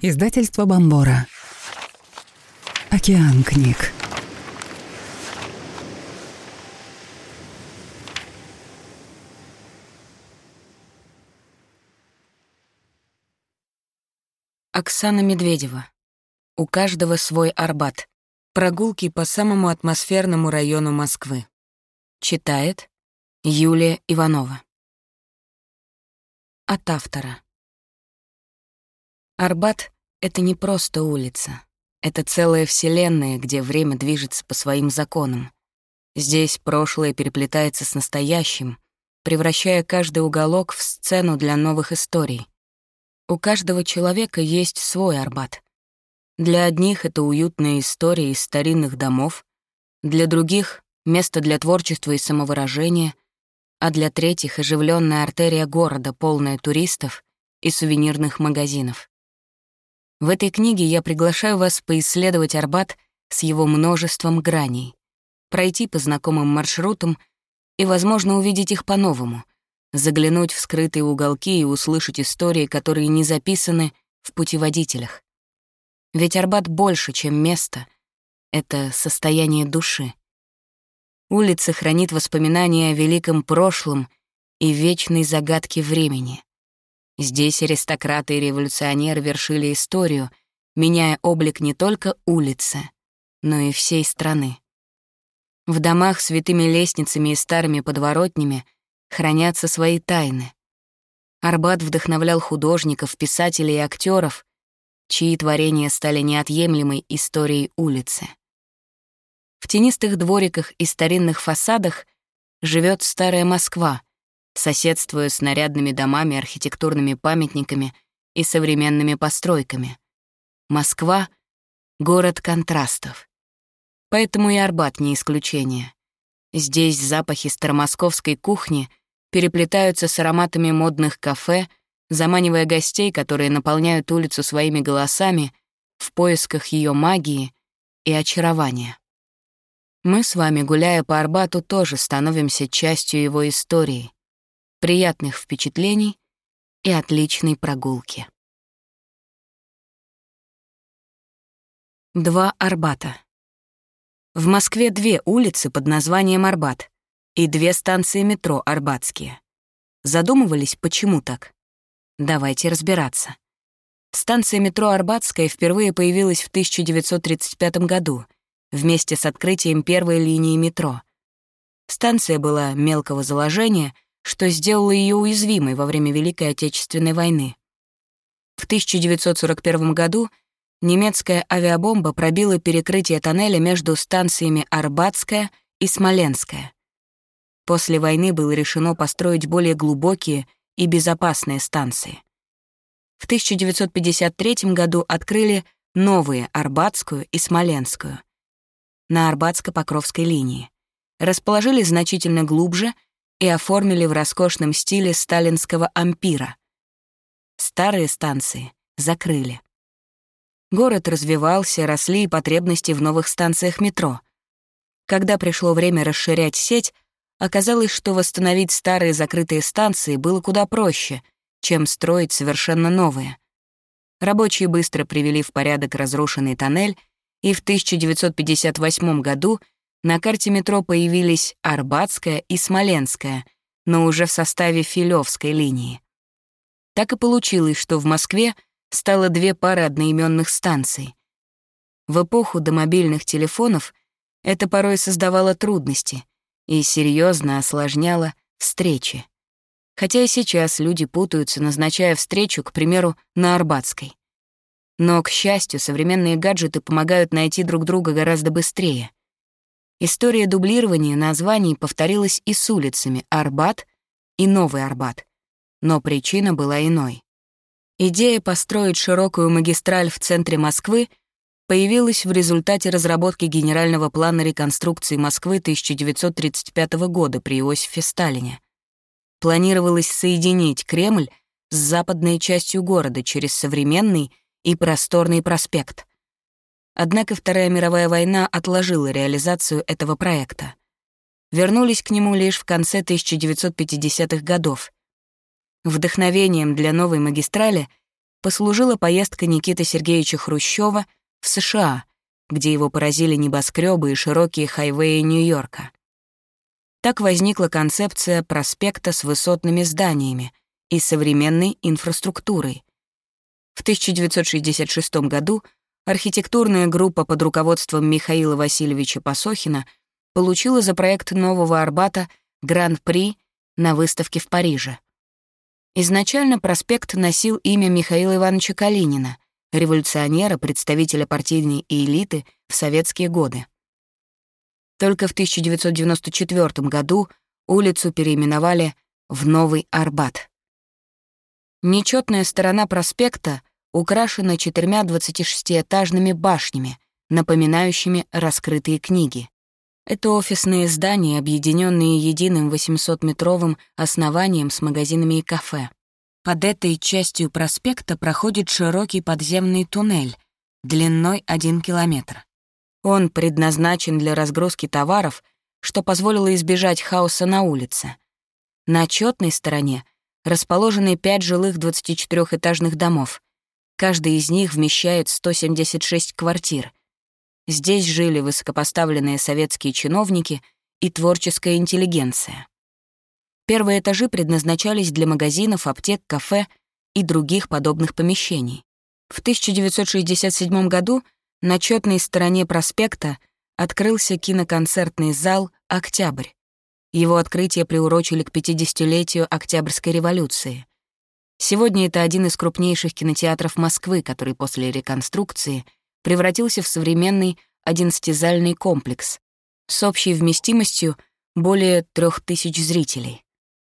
Издательство Бомбора. Океан книг. Оксана Медведева. У каждого свой Арбат. Прогулки по самому атмосферному району Москвы. Читает Юлия Иванова. От автора. Арбат — это не просто улица. Это целая вселенная, где время движется по своим законам. Здесь прошлое переплетается с настоящим, превращая каждый уголок в сцену для новых историй. У каждого человека есть свой Арбат. Для одних это уютная история из старинных домов, для других — место для творчества и самовыражения, а для третьих — оживленная артерия города, полная туристов и сувенирных магазинов. В этой книге я приглашаю вас поисследовать Арбат с его множеством граней, пройти по знакомым маршрутам и, возможно, увидеть их по-новому, заглянуть в скрытые уголки и услышать истории, которые не записаны в путеводителях. Ведь Арбат больше, чем место — это состояние души. Улица хранит воспоминания о великом прошлом и вечной загадке времени. Здесь аристократы и революционеры вершили историю, меняя облик не только улицы, но и всей страны. В домах с витыми лестницами и старыми подворотнями хранятся свои тайны. Арбат вдохновлял художников, писателей и актеров, чьи творения стали неотъемлемой историей улицы. В тенистых двориках и старинных фасадах живет старая Москва, соседствуя с нарядными домами, архитектурными памятниками и современными постройками. Москва — город контрастов. Поэтому и Арбат не исключение. Здесь запахи старомосковской кухни переплетаются с ароматами модных кафе, заманивая гостей, которые наполняют улицу своими голосами в поисках ее магии и очарования. Мы с вами, гуляя по Арбату, тоже становимся частью его истории, приятных впечатлений и отличной прогулки. 2 Арбата. В Москве 2 улицы под названием Арбат и 2 станции метро арбатские. Задумывались, почему так? Давайте разбираться. Станция метро Арбатская впервые появилась в 1935 году вместе с открытием первой линии метро. Станция была мелкого заложения, что сделало ее уязвимой во время Великой Отечественной войны. В 1941 году немецкая авиабомба пробила перекрытие тоннеля между станциями Арбатская и Смоленская. После войны было решено построить более глубокие и безопасные станции. В 1953 году открыли новые Арбатскую и Смоленскую на Арбатско-Покровской линии, расположили значительно глубже и оформили в роскошном стиле сталинского ампира. Старые станции закрыли. Город развивался, росли и потребности в новых станциях метро. Когда пришло время расширять сеть, оказалось, что восстановить старые закрытые станции было куда проще, чем строить совершенно новые. Рабочие быстро привели в порядок разрушенный тоннель, и в 1958 году на карте метро появились Арбатская и Смоленская, но уже в составе Филёвской линии. Так и получилось, что в Москве стало 2 пары одноименных станций. В эпоху домобильных телефонов это порой создавало трудности и серьезно осложняло встречи. Хотя и сейчас люди путаются, назначая встречу, к примеру, на Арбатской. Но, к счастью, современные гаджеты помогают найти друг друга гораздо быстрее. История дублирования названий повторилась и с улицами Арбат и Новый Арбат, но причина была иной. Идея построить широкую магистраль в центре Москвы появилась в результате разработки генерального плана реконструкции Москвы 1935 года при Иосифе Сталине. Планировалось соединить Кремль с западной частью города через современный и просторный проспект. Однако Вторая мировая война отложила реализацию этого проекта. Вернулись к нему лишь в конце 1950-х годов. Вдохновением для новой магистрали послужила поездка Никиты Сергеевича Хрущева в США, где его поразили небоскребы и широкие хайвеи Нью-Йорка. Так возникла концепция проспекта с высотными зданиями и современной инфраструктурой. В 1966 году архитектурная группа под руководством Михаила Васильевича Пасохина получила за проект Нового Арбата Гран-при на выставке в Париже. Изначально проспект носил имя Михаила Ивановича Калинина, революционера, представителя партийной элиты в советские годы. Только в 1994 году улицу переименовали в Новый Арбат. Нечетная сторона проспекта украшена 4 26-этажными башнями, напоминающими раскрытые книги. Это офисные здания, объединенные единым 800-метровым основанием с магазинами и кафе. Под этой частью проспекта проходит широкий подземный туннель длиной 1 километр. Он предназначен для разгрузки товаров, что позволило избежать хаоса на улице. На чётной стороне расположены 5 жилых 24-этажных домов. Каждый из них вмещает 176 квартир. Здесь жили высокопоставленные советские чиновники и творческая интеллигенция. Первые этажи предназначались для магазинов, аптек, кафе и других подобных помещений. В 1967 году на чётной стороне проспекта открылся киноконцертный зал «Октябрь». Его открытие приурочили к 50-летию Октябрьской революции. Сегодня это один из крупнейших кинотеатров Москвы, который после реконструкции превратился в современный 11-зальный комплекс с общей вместимостью более 3000 зрителей.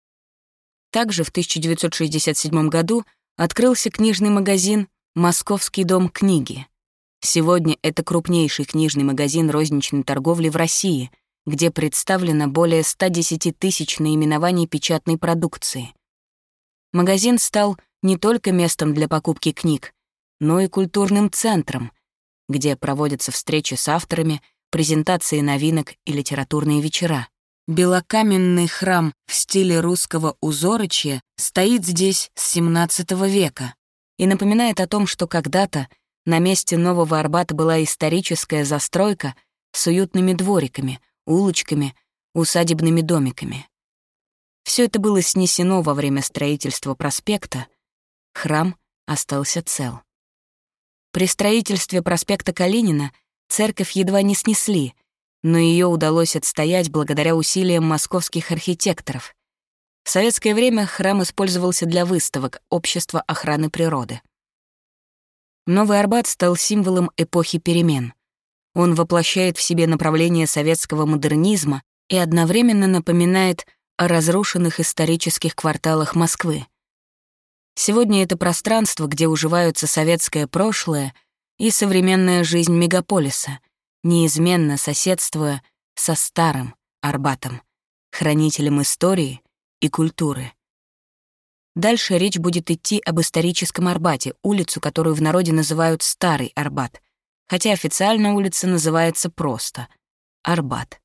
Также в 1967 году открылся книжный магазин «Московский дом книги». Сегодня это крупнейший книжный магазин розничной торговли в России, где представлено более 110 тысяч наименований печатной продукции. Магазин стал не только местом для покупки книг, но и культурным центром, где проводятся встречи с авторами, презентации новинок и литературные вечера. Белокаменный храм в стиле русского узорочья стоит здесь с XVII века и напоминает о том, что когда-то на месте Нового Арбата была историческая застройка с уютными двориками, улочками, усадебными домиками. Все это было снесено во время строительства проспекта, храм остался цел. При строительстве проспекта Калинина церковь едва не снесли, но ее удалось отстоять благодаря усилиям московских архитекторов. В советское время храм использовался для выставок Общества охраны природы. Новый Арбат стал символом эпохи перемен. Он воплощает в себе направление советского модернизма и одновременно напоминает о разрушенных исторических кварталах Москвы. Сегодня это пространство, где уживаются советское прошлое и современная жизнь мегаполиса, неизменно соседствуя со старым Арбатом, хранителем истории и культуры. Дальше речь будет идти об историческом Арбате, улицу, которую в народе называют Старый Арбат, хотя официально улица называется просто Арбат.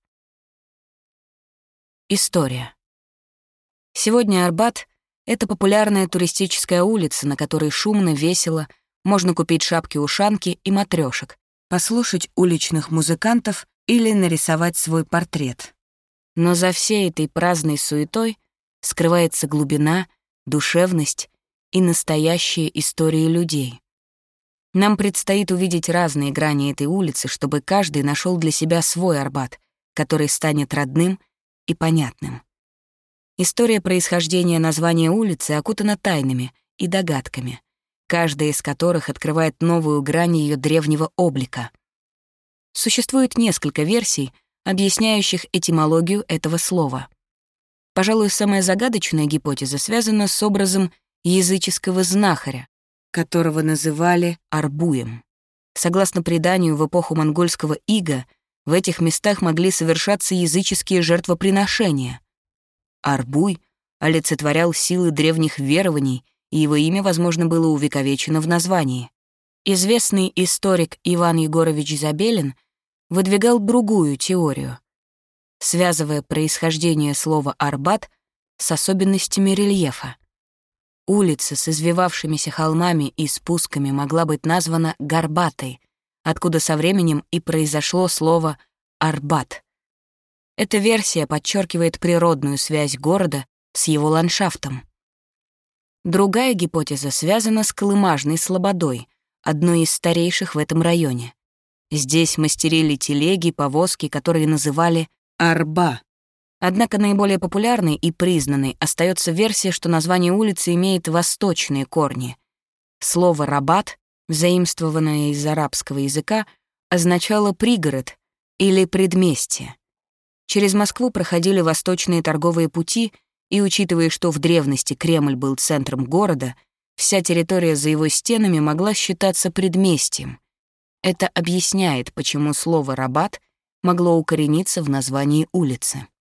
История. Сегодня Арбат — это популярная туристическая улица, на которой шумно, весело, можно купить шапки-ушанки и матрёшек, послушать уличных музыкантов или нарисовать свой портрет. Но за всей этой праздной суетой скрывается глубина, душевность и настоящие истории людей. Нам предстоит увидеть разные грани этой улицы, чтобы каждый нашел для себя свой Арбат, который станет родным и понятным. История происхождения названия улицы окутана тайнами и догадками, каждая из которых открывает новую грань ее древнего облика. Существует несколько версий, объясняющих этимологию этого слова. Пожалуй, самая загадочная гипотеза связана с образом языческого знахаря, которого называли Арбуем. Согласно преданию, в эпоху монгольского ига в этих местах могли совершаться языческие жертвоприношения. Арбуй олицетворял силы древних верований, и его имя, возможно, было увековечено в названии. Известный историк Иван Егорович Забелин выдвигал другую теорию, связывая происхождение слова «Арбат» с особенностями рельефа. Улица с извивавшимися холмами и спусками могла быть названа Горбатой, откуда со временем и произошло слово «Арбат». Эта версия подчеркивает природную связь города с его ландшафтом. Другая гипотеза связана с Колымажной слободой, одной из старейших в этом районе. Здесь мастерили телеги, повозки, которые называли «арба». Однако наиболее популярной и признанной остается версия, что название улицы имеет восточные корни. Слово «рабат», заимствованное из арабского языка, означало «пригород» или «предместье». Через Москву проходили восточные торговые пути, и, учитывая, что в древности Кремль был центром города, вся территория за его стенами могла считаться предместьем. Это объясняет, почему слово «рабат» могло укорениться в названии улицы.